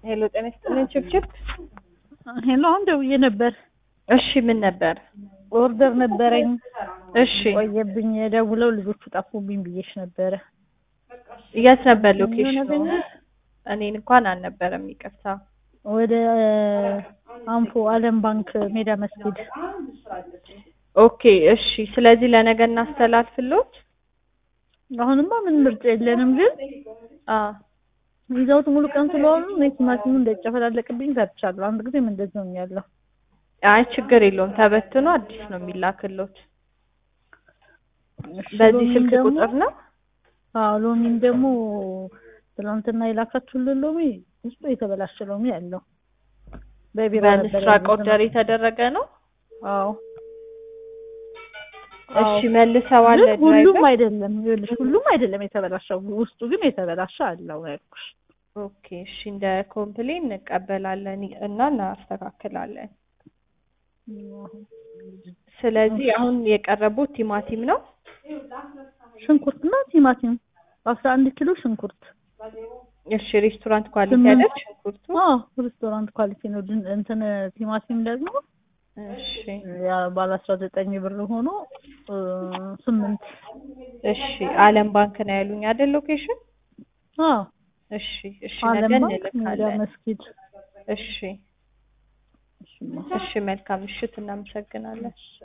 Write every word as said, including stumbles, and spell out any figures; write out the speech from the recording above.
ሄሎ ጤና ይስጥልኝ ችብችብ። ሄሎ አሁን ደውዬ ነበር። እሺ ምን ነበር? ኦርደር ነበረኝ። እሺ ቆየብኝ ደውለው ልጆቹ ጠፉብኝ ብዬሽ ነበረ። የት ነበር ሎኬሽኑ? እኔን እንኳን አልነበረም ይቅርታ። ወደ አንፎ ዓለም ባንክ ሜዳ መስጊድ። ኦኬ እሺ። ስለዚህ ለነገ እናስተላልፍልዎት? አሁንማ ምን ምርጫ የለንም ግን አ ይዘውት ሙሉ ቀን ስለሆኑ እኔ ቲማቲሙ እንደጨፈላለቅብኝ ፈርቻለሁ። አንድ ጊዜ ምን እንደዚህ ነው ያለው። አይ ችግር የለውም ተበትኖ አዲስ ነው የሚላክልዎት። በዚህ ስልክ ቁጥር ነው? አዎ ሎሚን ደግሞ ትናንትና የላካችሁልን ሎሚ ውስጡ የተበላሸ ሎሚ ያለው በቢራ ነበር። በምስራቅ ኦርደር የተደረገ ነው? አዎ እሺ መልሰዋል ድራይቨር? ሁሉም አይደለም ይኸውልሽ፣ ሁሉም አይደለም የተበላሸው፣ ውስጡ ግን የተበላሸ አለው ያልኩሽ። ኦኬ እሺ። እንደ ኮምፕሌን እንቀበላለን እና እናስተካክላለን። ስለዚህ አሁን የቀረቡት ቲማቲም ነው? ሽንኩርትና ቲማቲም አስራ አንድ ኪሎ ሽንኩርት። እሺ ሬስቶራንት ኳሊቲ አይደል ሽንኩርቱ? አዎ ሬስቶራንት ኳሊቲ ነው። እንትን ቲማቲም ደግሞ እሺ ያ ባለ አስራ ዘጠኝ ብር ሆኖ ስምንት። እሺ ዓለም ባንክ ነው ያሉኝ አይደል ሎኬሽን? አዎ እሺ እሺ ነገ እንልካለን። መስጊድ። እሺ እሺ መልካም ምሽት፣ እናመሰግናለን።